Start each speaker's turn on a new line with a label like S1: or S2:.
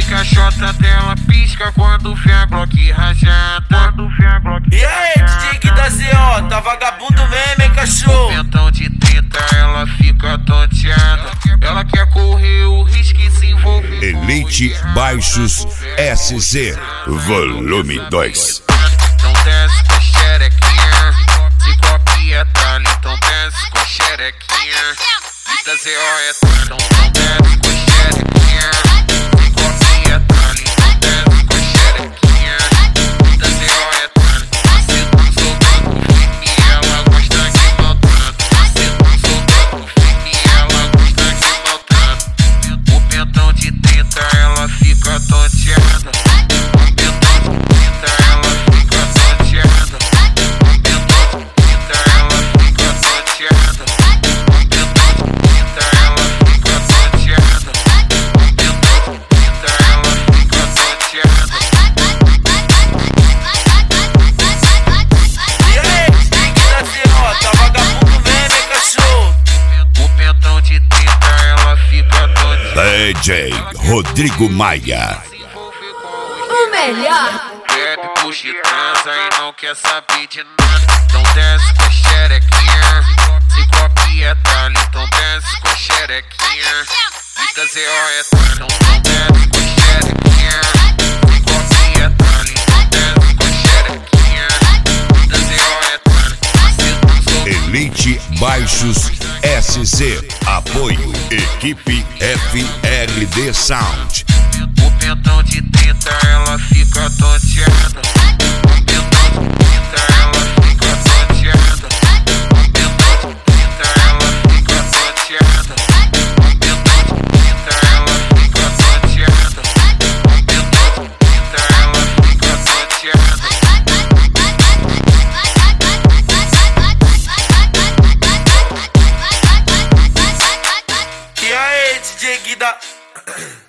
S1: que a chota dela pisca quando vem a Glock rajada.
S2: E aí, DJ que da CO, tá vagabundo mesmo, hein, cachorro?
S1: Pentão de 30, ela fica tonteada. Ela quer correr o risco e se envolver.
S3: Elite Baixos SC, volume 2.
S1: Então desce com a xerequinha. Se copia é talho, então desce com a xerequinha. E da CO é talho, então desce com a xerequinha. Se copia é talho, então desce com a xerequinha. E da CO é talho. Se não soldado firme, ela gosta de maltrato. Se não soldado firme, ela gosta de maltrato. O pentão de 30, ela fica tonteada. O pentão de 30, ela fica tonteada. O pentão de 30, ela fica tonteada. O pentão de 30, ela fica tonteada. O pentão de 30, ela fica tonteada.
S2: E aí, DJ que da CO, tá vagabundo mesmo, hein, cachorro?
S1: O pentão de 30, ela fica tonteada.
S3: DJ Rodrigo Maia.
S4: O melhor.
S1: Bebe, puxa e transa e não quer saber de nada. Então desce com a xerequinha. Se copia é talho, então desce com a xerequinha. E da CO é talho, então desce com a xerequinha. Se copia é talho, então desce com a xerequinha. E da CO é talho. Se não sou
S3: Elite Baixos SC, apoio equipe FRD Sound.
S1: o pentão de 30, ela fica tonteada. O pentão de 30, ela fica tonteada. O pentão de 30, ela fica tonteada. O pentão de 30, ela fica tonteada. O pentão de 30, ela fica tonteada.
S2: E aí, DJ que da...